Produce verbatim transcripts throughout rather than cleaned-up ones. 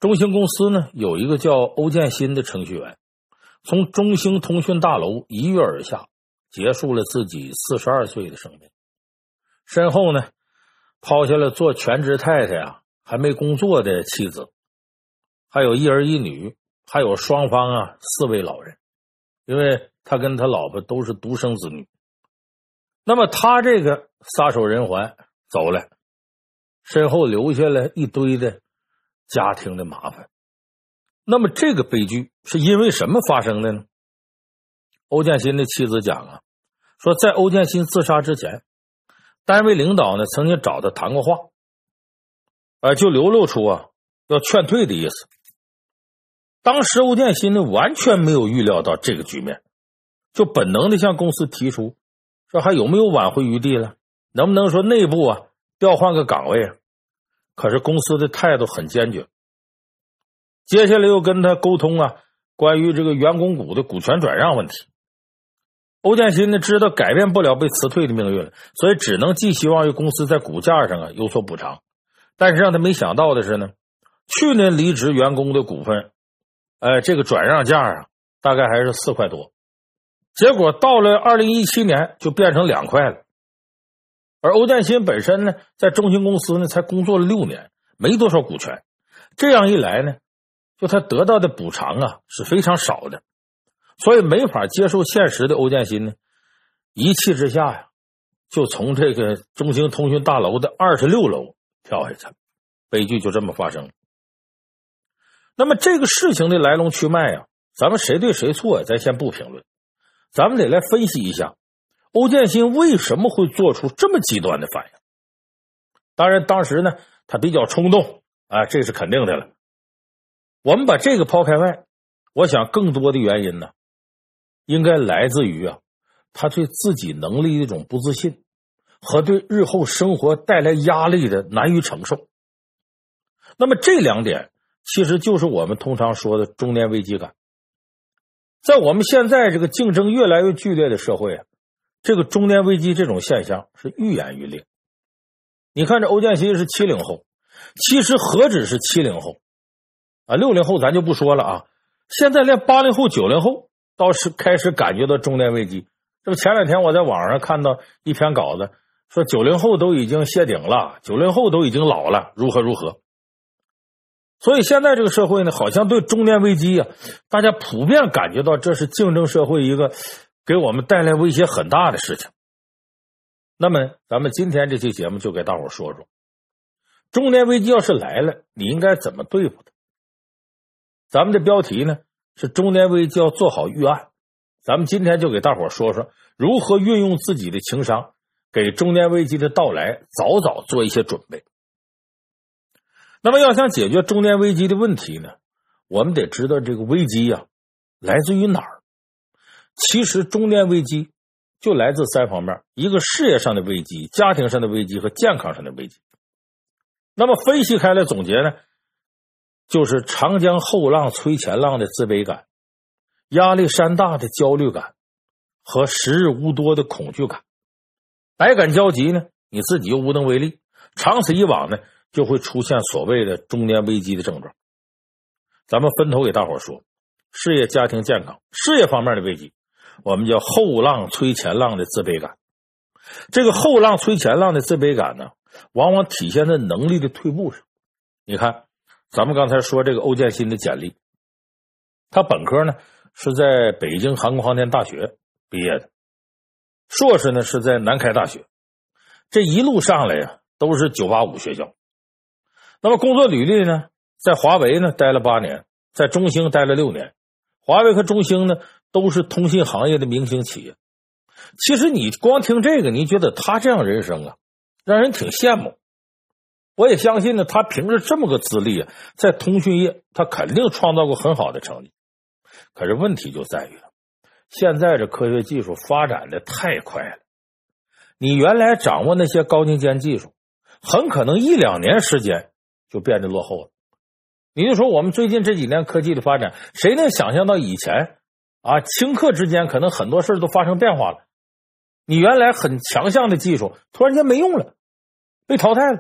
中兴公司呢有一个叫欧建新的程序员，从中兴通讯大楼一跃而下，结束了自己四十二岁的生命。身后呢抛下了做全职太太啊还没工作的妻子，还有一儿一女，还有双方啊四位老人，因为他跟他老婆都是独生子女。那么他这个撒手人寰走了，身后留下了一堆的家庭的麻烦。那么这个悲剧是因为什么发生的呢？欧建新的妻子讲啊，说在欧建新自杀之前，单位领导呢曾经找他谈过话，呃，就流露出啊要劝退的意思。当时欧建新呢完全没有预料到这个局面，就本能的向公司提出，说还有没有挽回余地了，能不能说内部啊调换个岗位啊？可是公司的态度很坚决。接下来又跟他沟通啊关于这个员工股的股权转让问题。欧建新呢知道改变不了被辞退的命运，所以只能寄希望于公司在股价上啊有所补偿。但是让他没想到的是呢，去年离职员工的股份呃，这个转让价啊大概还是四块多，结果到了二零一七年就变成两块了。而欧建新本身呢在中兴公司呢才工作了六年，没多少股权，这样一来呢就他得到的补偿啊是非常少的，所以没法接受现实的欧建新呢一气之下呀就从这个中兴通讯大楼的二十六楼跳下去了，悲剧就这么发生了。那么这个事情的来龙去脉啊，咱们谁对谁错咱先不评论，咱们得来分析一下欧建新为什么会做出这么极端的反应。当然当时呢他比较冲动啊，这是肯定的了。我们把这个抛开外，我想更多的原因呢应该来自于啊他对自己能力的一种不自信和对日后生活带来压力的难于承受。那么这两点其实就是我们通常说的中年危机感。在我们现在这个竞争越来越剧烈的社会啊，这个中年危机这种现象是愈演愈烈。你看这欧建新是七零后，其实何止是七零后啊，六零后咱就不说了啊，现在连八零后九零后倒是开始感觉到中年危机。这不前两天我在网上看到一篇稿子，说九零后都已经谢顶了，九零后都已经老了，如何如何。所以现在这个社会呢好像对中年危机啊大家普遍感觉到这是竞争社会一个给我们带来威胁很大的事情。那么咱们今天这期节目就给大伙说说，中年危机要是来了你应该怎么对付它。咱们的标题呢是中年危机要做好预案，咱们今天就给大伙说说如何运用自己的情商给中年危机的到来早早做一些准备。那么要想解决中年危机的问题呢，我们得知道这个危机啊来自于哪儿。其实中年危机就来自三方面，一个事业上的危机，家庭上的危机和健康上的危机。那么分析开来总结呢，就是长江后浪推前浪的自卑感，压力山大的焦虑感和时日无多的恐惧感。百感交集呢，你自己又无能为力，长此以往呢就会出现所谓的中年危机的症状。咱们分头给大伙说，事业家庭健康，事业方面的危机我们叫后浪催前浪的自卑感。这个后浪催前浪的自卑感呢往往体现在能力的退步上。你看咱们刚才说这个欧建新的简历，他本科呢是在北京航空航天大学毕业的，硕士呢是在南开大学，这一路上来呀都是九八五学校。那么工作履历呢，在华为呢待了八年，在中兴待了六年。华为和中兴呢都是通信行业的明星企业。其实你光听这个，你觉得他这样人生啊让人挺羡慕。我也相信呢，他凭着这么个资历啊，在通讯业他肯定创造过很好的成绩。可是问题就在于了，现在这科学技术发展的太快了，你原来掌握那些高精尖技术，很可能一两年时间就变得落后了。你就说我们最近这几年科技的发展，谁能想象到以前啊，顷刻之间可能很多事都发生变化了。你原来很强项的技术突然间没用了，被淘汰了，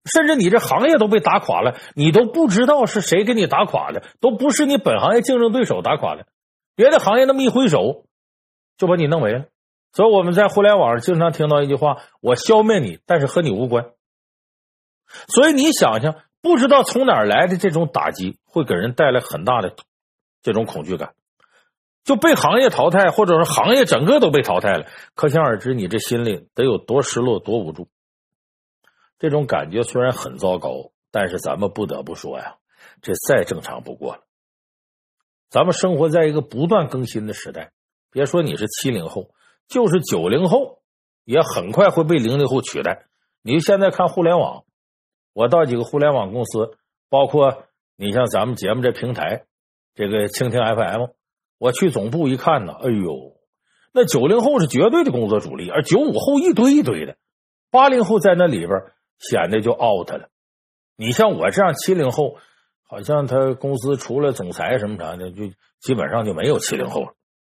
甚至你这行业都被打垮了，你都不知道是谁给你打垮的，都不是你本行业竞争对手打垮的，别的行业那么一挥手就把你弄没了。所以我们在互联网上经常听到一句话，我消灭你，但是和你无关。所以你想想，不知道从哪儿来的这种打击会给人带来很大的这种恐惧感，就被行业淘汰，或者说行业整个都被淘汰了，可想而知你这心里得有多失落多无助。这种感觉虽然很糟糕，但是咱们不得不说呀，这再正常不过了。咱们生活在一个不断更新的时代，别说你是七零后，就是九零后也很快会被零零后取代。你现在看互联网，我到几个互联网公司，包括你像咱们节目这平台，这个蜻蜓 F M， 我去总部一看呢，哎呦，那九零后是绝对的工作主力，而九五后一堆一堆的，八零后在那里边显得就 out 了。你像我这样七零后，好像他公司除了总裁什么啥的，就基本上就没有七零后了。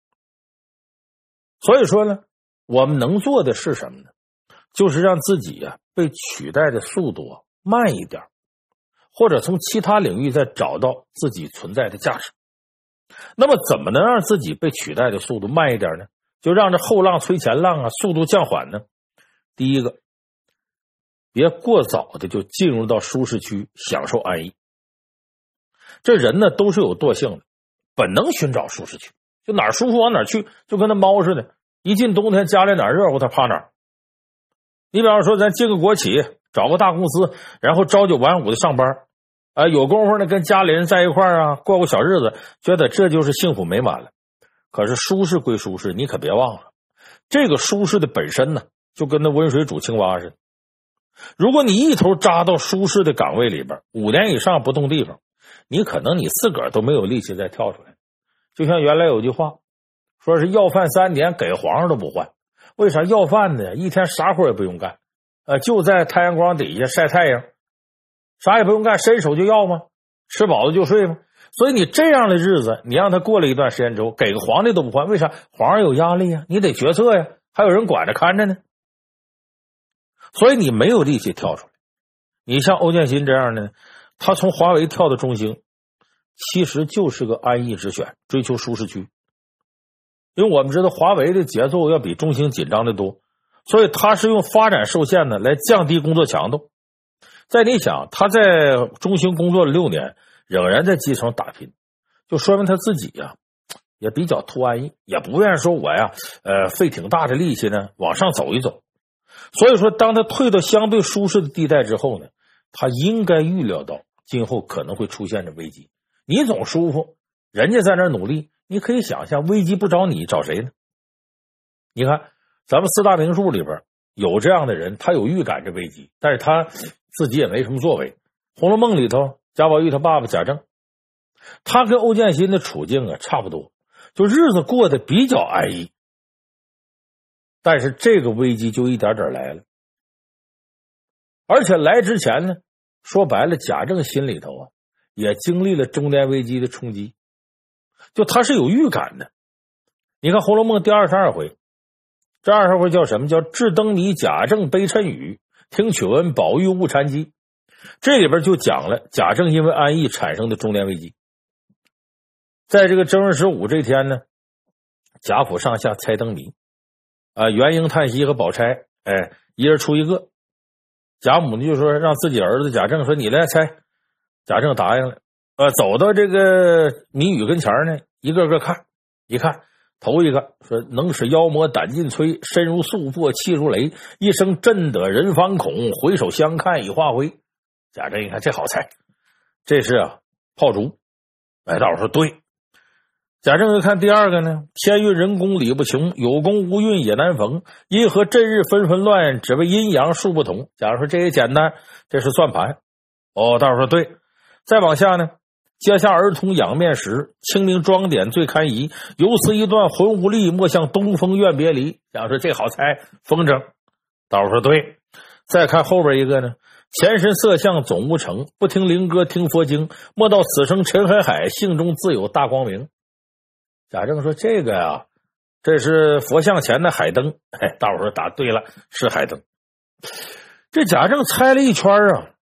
所以说呢，我们能做的是什么呢？就是让自己啊被取代的速度慢一点，或者从其他领域再找到自己存在的价值。那么怎么能让自己被取代的速度慢一点呢？就让这后浪催前浪啊，速度降缓呢？第一个，别过早的就进入到舒适区享受安逸。这人呢都是有惰性的，本能寻找舒适区，就哪儿舒服往哪儿去，就跟那猫似的，一进冬天家里哪儿热乎他趴哪儿。你比方说咱进个国企，找个大公司，然后朝九晚五的上班，啊、呃，有功夫呢跟家里人在一块儿啊，过过小日子，觉得这就是幸福美满了。可是舒适归舒适，你可别忘了，这个舒适的本身呢，就跟那温水煮青蛙似的。如果你一头扎到舒适的岗位里边，五年以上不动地方，你可能你自个儿都没有力气再跳出来。就像原来有句话，说是要饭三年给皇上都不换。为啥要饭呢？一天啥活也不用干，呃，就在太阳光底下晒太阳，啥也不用干，伸手就要吗？吃饱了就睡吗？所以你这样的日子，你让他过了一段时间之后，给个皇帝都不换，为啥？皇上有压力呀，你得决策呀，还有人管着看着呢。所以你没有力气跳出来。你像欧建新这样的，他从华为跳到中兴，其实就是个安逸之选，追求舒适区。因为我们知道华为的节奏要比中兴紧张的多，所以他是用发展受限呢来降低工作强度。再你想，他在中兴工作了六年，仍然在基层打拼，就说明他自己呀、啊、也比较图安逸，也不愿意说我呀呃费挺大的力气呢往上走一走。所以说当他退到相对舒适的地带之后呢，他应该预料到今后可能会出现的危机。你总舒服，人家在那儿努力，你可以想象危机不找你找谁呢？你看咱们四大名著里边有这样的人，他有预感这危机，但是他自己也没什么作为。红楼梦里头贾宝玉他爸爸贾政，他跟欧建新的处境啊差不多，就日子过得比较安逸，但是这个危机就一点点来了。而且来之前呢，说白了贾政心里头啊也经历了中年危机的冲击，就他是有预感的。你看《红楼梦》第二十二回，这二十回叫什么？叫智灯谜贾政悲谶语，听曲闻宝玉误禅机。这里边就讲了贾政因为安逸产生的中年危机。在这个正月十五这天呢，贾府上下猜灯谜啊，元婴、叹息和宝钗，哎，一人出一个。贾母就说让自己儿子贾政说你来猜，贾政答应了。呃，走到这个谜语跟前呢，一个个看，一看头一个说能使妖魔胆尽摧，身如素帛气如雷，一声震得人方恐，回首相看已化灰。贾政一看这好猜，这是啊炮竹。哎，大伙说对。贾政又看第二个呢，天运人工理不穷，有功无运也难逢，因何阵日纷纷乱，只为阴阳数不同。贾政说这也简单，这是算盘。哦，大伙说对。再往下呢，阶下儿童仰面时，清明装点最堪宜，由此一段浑无力，莫向东风愿别离。贾政说这好猜，风筝。大伙说对。再看后边一个呢，前身色相总无成，不听灵歌听佛经，莫道此生尘海海，性中自有大光明。贾政说这个呀、啊，这是佛像前的海灯。哎，大伙说答对了，是海灯。这贾政猜了一圈啊，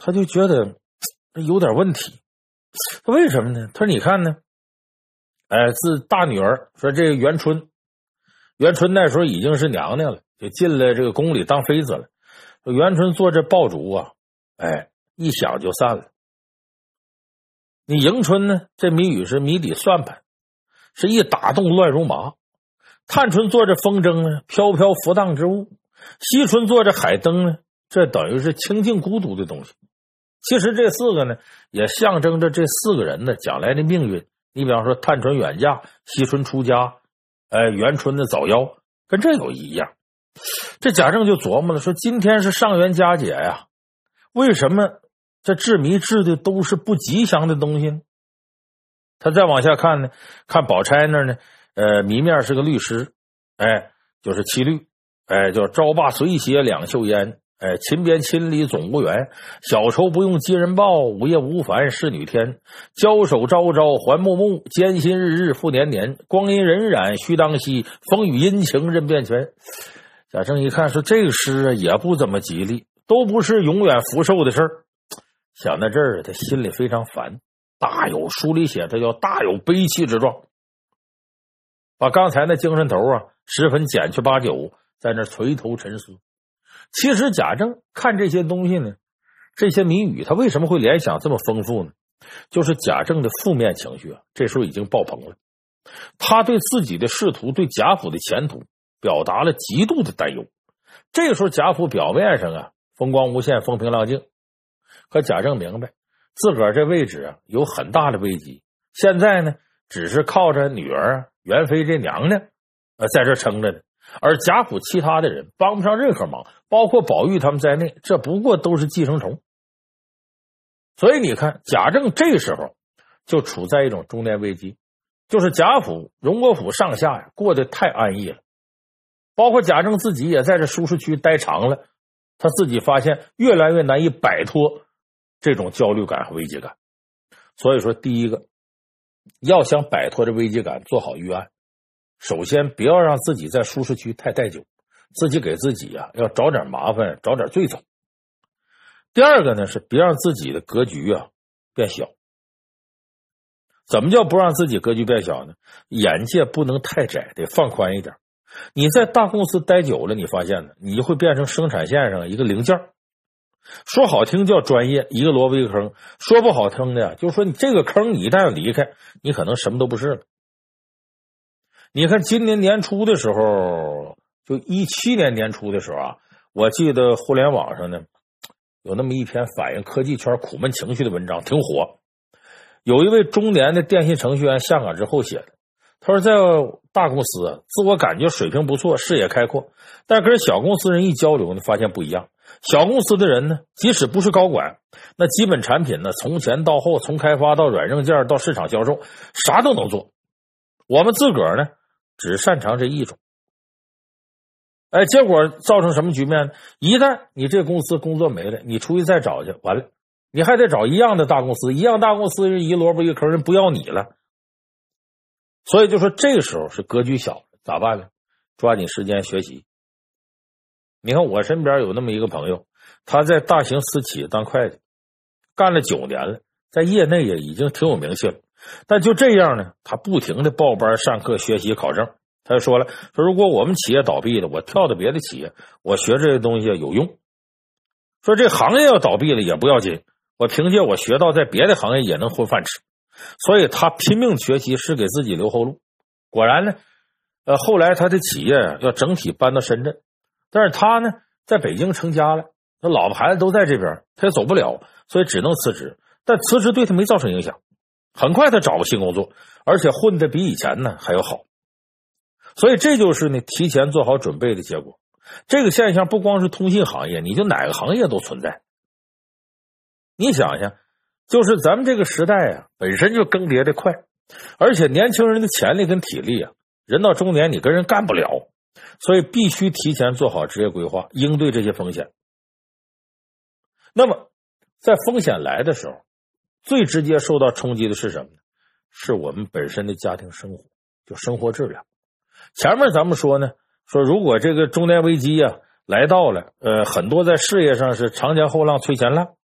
他就觉得有点问题。为什么呢？他说你看呢，哎，自大女儿说这个元春，元春那时候已经是娘娘了，就进了这个宫里当妃子了。元春做这爆竹啊，哎，一响就散了。你迎春呢，这谜语是谜底算盘，是一打动乱如麻。探春做这风筝呢，飘飘浮荡之物。惜春做这海灯呢，这等于是清静孤独的东西。其实这四个呢，也象征着这四个人呢将来的命运。你比方说探春远嫁，惜春出家，呃，元春的早夭，跟这有一样。这贾政就琢磨了，说今天是上元佳节呀，为什么这治谜治的都是不吉祥的东西呢？他再往下看呢，看宝钗那儿呢，呃，谜面是个律师，哎，就是七律，哎，叫朝罢随携两袖烟，哎，勤鞭亲理总无缘，小仇不用寄人报，午夜无烦侍女天，交手朝朝还暮暮，艰辛日日复年年，光阴荏苒须当惜，风雨阴晴任变全。贾政一看说这个诗啊也不怎么吉利，都不是永远福寿的事儿。想到这儿，他心里非常烦，大有书里写这叫大有悲戚之状，把刚才那精神头啊十分减去八九，在那垂头沉思。其实贾政看这些东西呢，这些谜语他为什么会联想这么丰富呢？就是贾政的负面情绪啊，这时候已经爆棚了。他对自己的仕途，对贾府的前途表达了极度的担忧。这个时候贾府表面上啊风光无限，风平浪静，可贾政明白自个儿这位置啊有很大的危机。现在呢只是靠着女儿元妃这娘娘呃在这撑着呢，而贾府其他的人帮不上任何忙，包括宝玉他们在内，这不过都是寄生虫。所以你看贾政这时候就处在一种中年危机，就是贾府荣国府上下呀过得太安逸了，包括贾政自己也在这舒适区待长了，他自己发现越来越难以摆脱这种焦虑感和危机感。所以说第一个，要想摆脱这危机感，做好预案，首先不要让自己在舒适区太待久，自己给自己啊要找点麻烦，找点罪走。第二个呢是别让自己的格局啊变小。怎么叫不让自己格局变小呢？眼界不能太窄，得放宽一点。你在大公司待久了，你发现呢，你会变成生产线上一个零件，说好听叫专业，一个萝卜一个坑；说不好听的，就是说你这个坑你一旦要离开，你可能什么都不是了。你看今年年初的时候，就一七年年初的时候啊，我记得互联网上呢有那么一篇反映科技圈苦闷情绪的文章，挺火。有一位中年的电信程序员下岗之后写的，他说在大公司啊，自我感觉水平不错，视野开阔，但跟小公司人一交流呢，发现不一样。小公司的人呢，即使不是高管，那基本产品呢，从前到后，从开发到软硬件到市场销售，啥都能做。我们自个儿呢，只擅长这一种。哎，结果造成什么局面呢？一旦你这公司工作没了，你出去再找去，完了，你还得找一样的大公司，一样大公司人一萝卜一个坑，人不要你了。所以就说这个时候是格局小，咋办呢？抓紧时间学习。你看我身边有那么一个朋友，他在大型私企当会计，干了九年了，在业内也已经挺有名气了。但就这样呢，他不停的报班上课学习考证。他就说了，说如果我们企业倒闭了，我跳到别的企业，我学这些东西有用。说这行业要倒闭了也不要紧，我凭借我学到在别的行业也能混饭吃。所以他拼命学习是给自己留后路。果然呢，呃，后来他的企业要整体搬到深圳，但是他呢在北京成家了，他老婆孩子都在这边，他也走不了，所以只能辞职。但辞职对他没造成影响，很快他找个新工作，而且混得比以前呢还要好。所以这就是呢提前做好准备的结果。这个现象不光是通信行业，你就哪个行业都存在。你想想，就是咱们这个时代啊，本身就更迭的快，而且年轻人的潜力跟体力啊，人到中年你跟人干不了，所以必须提前做好职业规划，应对这些风险。那么在风险来的时候，最直接受到冲击的是什么呢？是我们本身的家庭生活，就生活质量。前面咱们说呢，说如果这个中年危机啊来到了，呃，很多在事业上是长江后浪推前浪，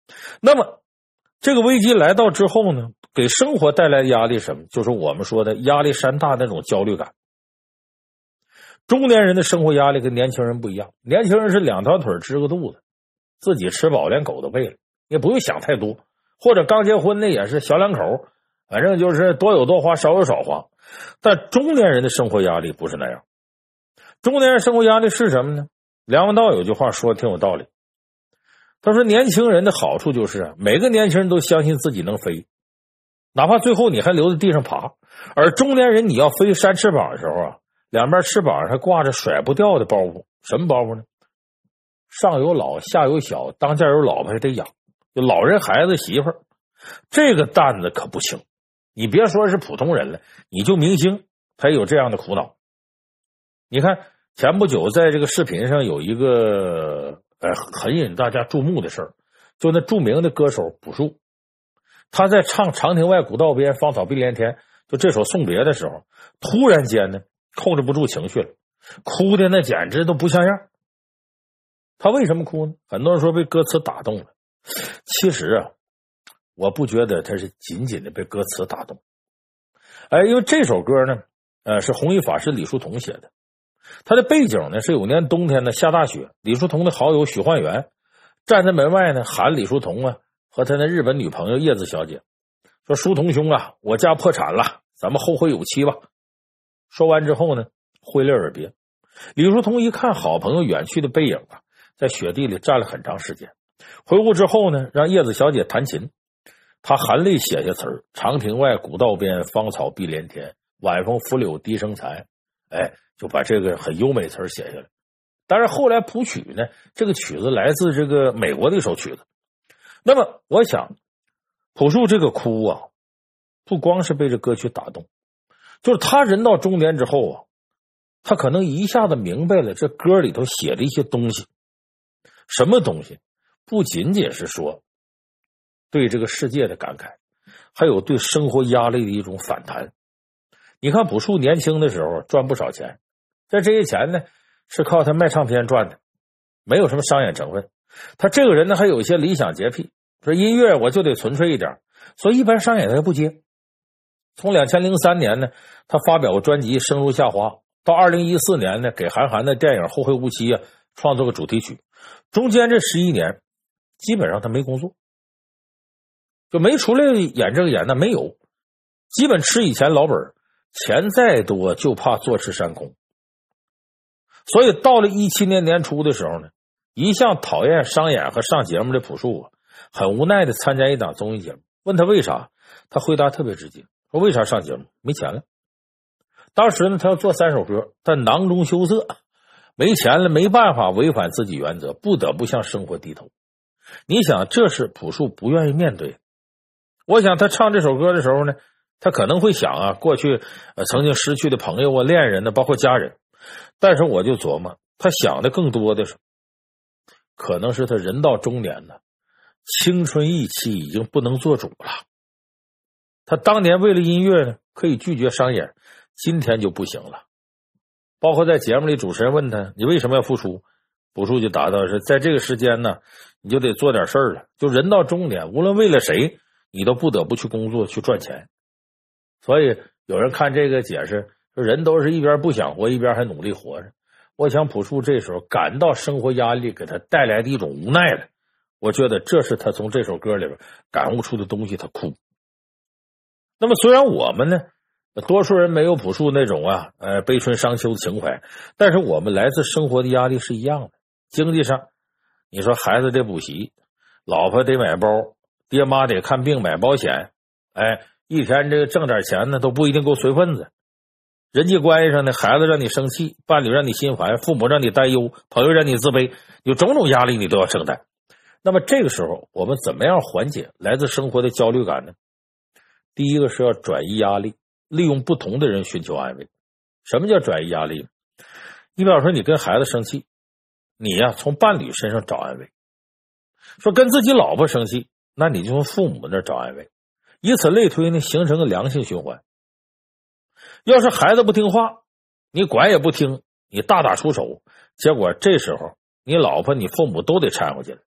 那么这个危机来到之后呢，给生活带来的压力是什么？就是我们说的压力山大那种焦虑感。中年人的生活压力跟年轻人不一样，年轻人是两条腿支个肚子，自己吃饱连狗都喂了，也不用想太多，或者刚结婚的也是小两口，反正就是多有多花，少有少花。但中年人的生活压力不是那样。中年人生活压力是什么呢？梁文道有句话说的挺有道理，他说年轻人的好处就是每个年轻人都相信自己能飞，哪怕最后你还留在地上爬。而中年人你要飞扇翅膀的时候啊，两边翅膀还挂着甩不掉的包袱。什么包袱呢？上有老下有小，当家有老婆还得养，就老人孩子媳妇儿，这个担子可不轻。你别说是普通人了，你就明星他也有这样的苦恼。你看前不久在这个视频上有一个呃很引大家注目的事儿，就那著名的歌手朴树，他在唱长亭外古道边芳草碧连天就这首送别的时候，突然间呢控制不住情绪了，哭的那简直都不像样。他为什么哭呢？很多人说被歌词打动了，其实啊我不觉得他是仅仅的被歌词打动。哎，因为这首歌呢呃是弘一法师李叔同写的，他的背景呢是有年冬天呢下大雪，李叔同的好友许焕元站在门外呢喊李叔同啊和他的日本女朋友叶子小姐，说书童兄啊，我家破产了，咱们后会有期吧。说完之后呢挥泪而别。李叔同一看好朋友远去的背影啊，在雪地里站了很长时间，回屋之后呢让叶子小姐弹琴，他含泪写下词儿：长亭外古道边芳草碧连天，晚风拂柳笛声残。哎，就把这个很优美的词儿写下来。当然后来谱曲呢，这个曲子来自这个美国的一首曲子。那么我想朴树这个哭啊，不光是被这歌曲打动，就是他人到中年之后啊，他可能一下子明白了这歌里头写的一些东西。什么东西？不仅仅是说对这个世界的感慨，还有对生活压力的一种反弹。你看朴树年轻的时候赚不少钱，在这些钱呢是靠他卖唱片赚的，没有什么商业成分。他这个人呢还有一些理想洁癖，说音乐我就得纯粹一点，所以一般商演他不接。从二零零三年呢他发表过专辑《生如夏花》，到二零一四年呢给韩寒的电影《后会无期》啊创作个主题曲，中间这十一年基本上他没工作，就没出来演这个演那没有，基本吃以前老本，钱再多就怕坐吃山空。所以到了一七年年初的时候呢，一向讨厌商演和上节目的朴树啊，很无奈的参加一档综艺节目，问他为啥，他回答特别直接，说为啥上节目？没钱了。当时呢他要做三首歌，但囊中羞涩，没钱了，没办法违反自己原则，不得不向生活低头。你想这是朴树不愿意面对。我想他唱这首歌的时候呢，他可能会想啊，过去、呃、曾经失去的朋友啊、恋人呢，包括家人。但是我就琢磨，他想的更多的是，可能是他人到中年呢，青春意气已经不能做主了。他当年为了音乐呢，可以拒绝商演，今天就不行了。包括在节目里，主持人问他你为什么要复出，朴树就答道是在这个时间呢，你就得做点事儿了。就人到中年，无论为了谁，你都不得不去工作去赚钱。所以有人看这个解释，说人都是一边不想活，一边还努力活着。我想朴树这时候感到生活压力给他带来的一种无奈了，我觉得这是他从这首歌里边感悟出的东西，他哭。那么虽然我们呢多数人没有朴树那种啊呃悲春伤秋的情怀，但是我们来自生活的压力是一样的。经济上你说孩子得补习，老婆得买包，爹妈得看病买保险，哎，一天这个挣点钱呢都不一定够随份子。人际关系上呢，孩子让你生气，伴侣让你心烦，父母让你担忧，朋友让你自卑，有种种压力你都要承担。那么这个时候我们怎么样缓解来自生活的焦虑感呢？第一个是要转移压力，利用不同的人寻求安慰。什么叫转移压力？你比方说你跟孩子生气，你呀、啊、从伴侣身上找安慰，说跟自己老婆生气，那你就从父母那儿找安慰，以此类推呢，形成个良性循环。要是孩子不听话，你管也不听，你大打出手，结果这时候你老婆你父母都得掺和进来，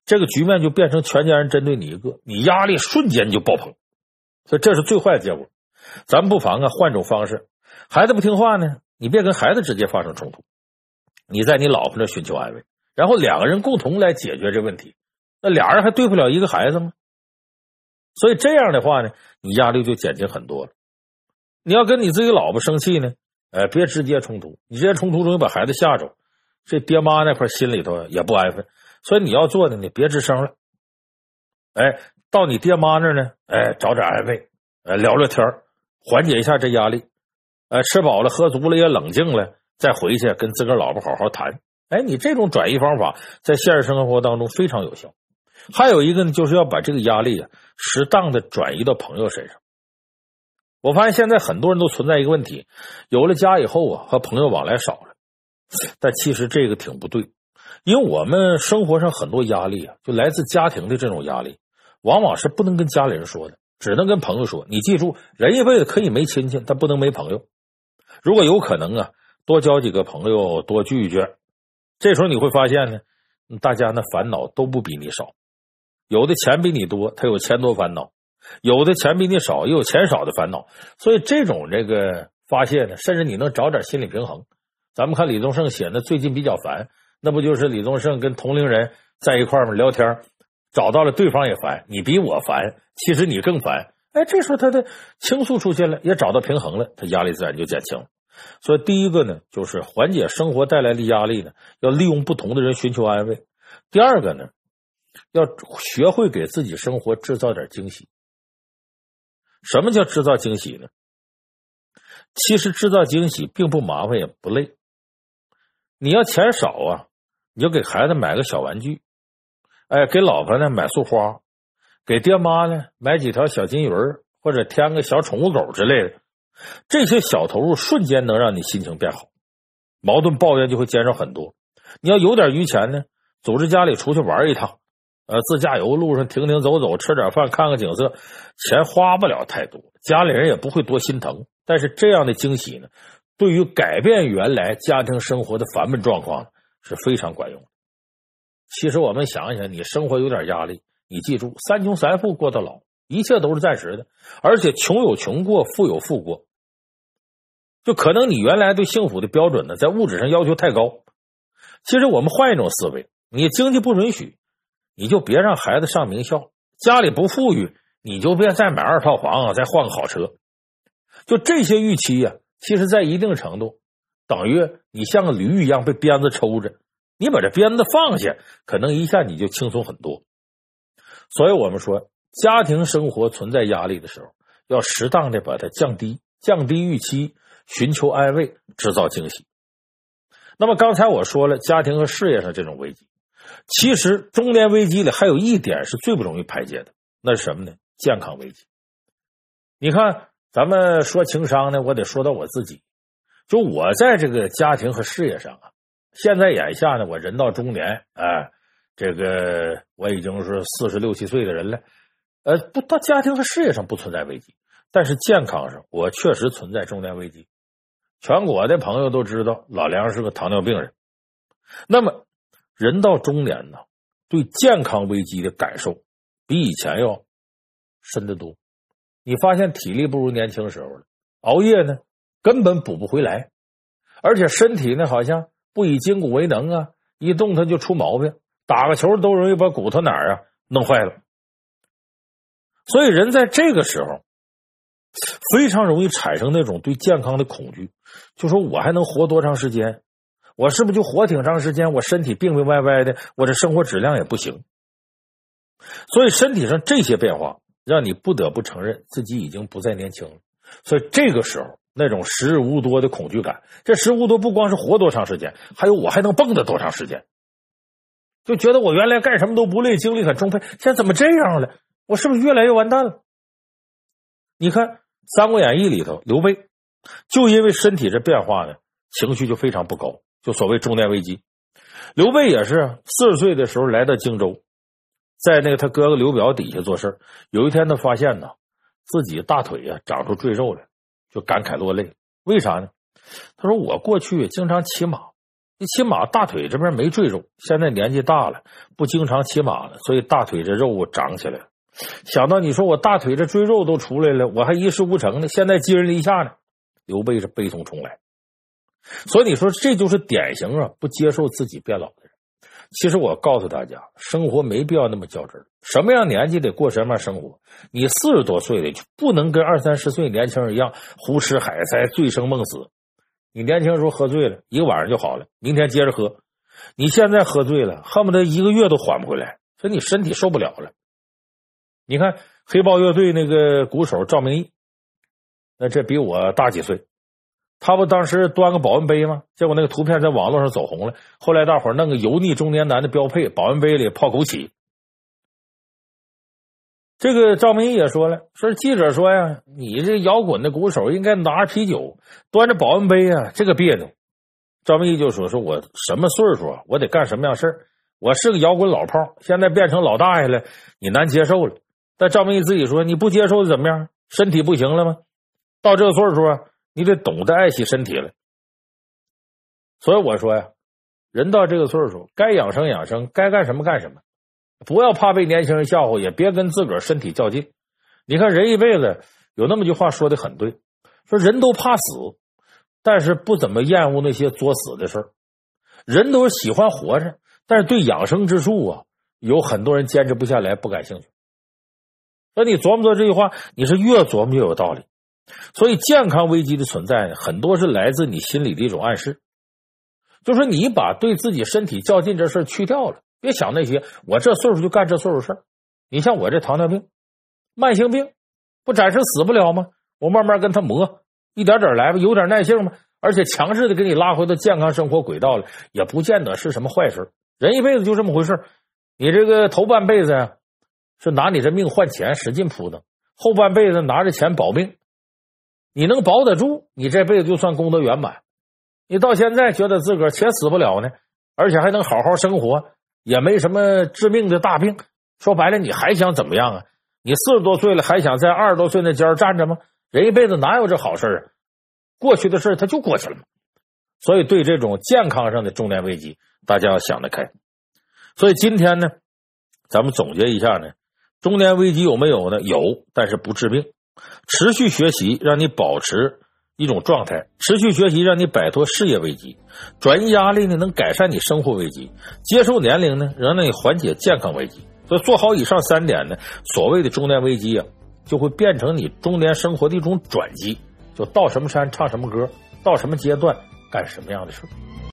这个局面就变成全家人针对你一个，你压力瞬间就爆棚，所以这是最坏的结果。咱们不妨啊换种方式，孩子不听话呢，你别跟孩子直接发生冲突，你在你老婆那寻求安慰，然后两个人共同来解决这问题，那俩人还对不了一个孩子吗？所以这样的话呢，你压力就减轻很多了。你要跟你自己老婆生气呢，呃，别直接冲突，你直接冲突容易把孩子吓着，这爹妈那块心里头也不安分。所以你要做的呢，别吱声了，哎，到你爹妈那儿呢，哎，找点安慰，呃，聊聊天，缓解一下这压力，呃，吃饱了喝足了也冷静了，再回去跟自个儿老婆好好谈。哎，你这种转移方法在现实生活当中非常有效。还有一个呢，就是要把这个压力啊，适当的转移到朋友身上。我发现现在很多人都存在一个问题，有了家以后啊，和朋友往来少了，但其实这个挺不对。因为我们生活上很多压力啊，就来自家庭的这种压力，往往是不能跟家里人说的，只能跟朋友说。你记住，人一辈子可以没亲戚，但不能没朋友。如果有可能啊，多交几个朋友，多聚一聚，这时候你会发现呢，大家那烦恼都不比你少。有的钱比你多，他有钱多烦恼；有的钱比你少，也有钱少的烦恼。所以这种这个发泄呢，甚至你能找点心理平衡。咱们看李宗盛写的最近比较烦，那不就是李宗盛跟同龄人在一块儿聊天，找到了对方也烦，你比我烦，其实你更烦。哎，这时候他的倾诉出现了，也找到平衡了，他压力自然就减轻了。所以第一个呢，就是缓解生活带来的压力呢，要利用不同的人寻求安慰。第二个呢，要学会给自己生活制造点惊喜。什么叫制造惊喜呢？其实制造惊喜并不麻烦也不累。你要钱少啊，你就给孩子买个小玩具，哎，给老婆呢买束花，给爹妈呢买几条小金鱼儿，或者添个小宠物狗之类的。这些小投入瞬间能让你心情变好，矛盾抱怨就会减少很多。你要有点余钱呢，组织家里出去玩一趟，呃，自驾游路上停停走走，吃点饭，看看景色，钱花不了太多，家里人也不会多心疼。但是这样的惊喜呢，对于改变原来家庭生活的烦闷状况是非常管用的。其实我们想一想，你生活有点压力，你记住，三穷三富过到老，一切都是暂时的，而且穷有穷过，富有富过。就可能你原来对幸福的标准呢，在物质上要求太高。其实我们换一种思维，你经济不允许，你就别让孩子上名校；家里不富裕，你就别再买二套房啊，再换个好车。就这些预期啊，其实在一定程度等于你像个驴一样被鞭子抽着，你把这鞭子放下，可能一下你就轻松很多。所以我们说，家庭生活存在压力的时候，要适当的把它降低，降低预期，寻求安慰，制造惊喜。那么刚才我说了家庭和事业上这种危机，其实中年危机里还有一点是最不容易排解的，那是什么呢？健康危机。你看咱们说情商呢，我得说到我自己，就我在这个家庭和事业上啊，现在眼下呢，我人到中年，哎，这个我已经是四十六七岁的人了，呃，不到家庭和事业上不存在危机，但是健康上我确实存在中年危机。全国的朋友都知道老梁是个糖尿病人，那么人到中年呢，对健康危机的感受比以前要深得多。你发现体力不如年轻时候了，熬夜呢根本补不回来，而且身体呢好像不以筋骨为能啊，一动它就出毛病，打个球都容易把骨头哪儿啊弄坏了。所以人在这个时候非常容易产生那种对健康的恐惧，就说我还能活多长时间，我是不是就活挺长时间，我身体病病歪歪的，我这生活质量也不行。所以身体上这些变化让你不得不承认自己已经不再年轻了。所以这个时候那种时日无多的恐惧感，这时日无多不光是活多长时间，还有我还能蹦跶多长时间，就觉得我原来干什么都不累，精力很充沛，现在怎么这样了，我是不是越来越完蛋了。你看《三国演义》里头刘备就因为身体这变化呢，情绪就非常不高，就所谓中年危机。刘备也是四十岁的时候来到荆州，在那个他哥哥刘表底下做事，有一天他发现呢自己大腿啊长出赘肉来，就感慨落泪。为啥呢？他说我过去经常骑马， 一骑马大腿这边没赘肉，现在年纪大了，不经常骑马了，所以大腿这肉长起来了。想到你说我大腿这赘肉都出来了，我还一事无成呢，现在寄人篱下呢，刘备是悲从中来。所以你说这就是典型啊不接受自己变老的人。其实我告诉大家，生活没必要那么较真儿，什么样年纪得过什么样生活。你四十多岁的就不能跟二三十岁年轻人一样胡吃海塞、醉生梦死。你年轻时候喝醉了，一个晚上就好了，明天接着喝。你现在喝醉了，恨不得一个月都缓不回来，所以你身体受不了了。你看黑豹乐队那个鼓手赵明义，那这比我大几岁，他不当时端个保温杯吗？结果那个图片在网络上走红了，后来大伙儿弄个油腻中年男的标配，保温杯里泡枸杞。这个赵明义也说了，说记者说呀，你这摇滚的鼓手应该拿着啤酒，端着保温杯啊，这个别扭。赵明义就说，说我什么岁数啊，我得干什么样事儿，我是个摇滚老炮，现在变成老大爷了，你难接受了。但赵明义自己说，你不接受怎么样？身体不行了吗？到这个岁数啊，你得懂得爱惜身体了。所以我说呀，人到这个岁数，该养生养生，该干什么干什么，不要怕被年轻人笑话，也别跟自个儿身体较劲。你看人一辈子有那么句话说的很对，说人都怕死，但是不怎么厌恶那些作死的事儿。人都是喜欢活着，但是对养生之术啊，有很多人坚持不下来，不感兴趣。所以你琢磨琢磨这句话，你是越琢磨越有道理。所以健康危机的存在呢，很多是来自你心里的一种暗示，就是你把对自己身体较劲这事儿去掉了，别想那些我这岁数就干这岁数事儿。你像我这糖尿病慢性病，不暂时死不了吗？我慢慢跟他磨，一点点来吧，有点耐性嘛，而且强势的给你拉回到健康生活轨道了，也不见得是什么坏事。人一辈子就这么回事，你这个头半辈子呀、啊、是拿你这命换钱，使劲扑腾，后半辈子拿着钱保命，你能保得住，你这辈子就算功德圆满。你到现在觉得自个儿且死不了呢，而且还能好好生活，也没什么致命的大病，说白了你还想怎么样啊？你四十多岁了还想在二十多岁那尖儿站着吗？人一辈子哪有这好事啊？过去的事它就过去了嘛。所以对这种健康上的中年危机，大家要想得开。所以今天呢，咱们总结一下呢，中年危机有没有呢？有，但是不致命。持续学习让你保持一种状态，持续学习让你摆脱事业危机，转移压力呢能改善你生活危机，接受年龄呢让你缓解健康危机。所以做好以上三点呢，所谓的中年危机啊，就会变成你中年生活的一种转机，就到什么山唱什么歌，到什么阶段干什么样的事。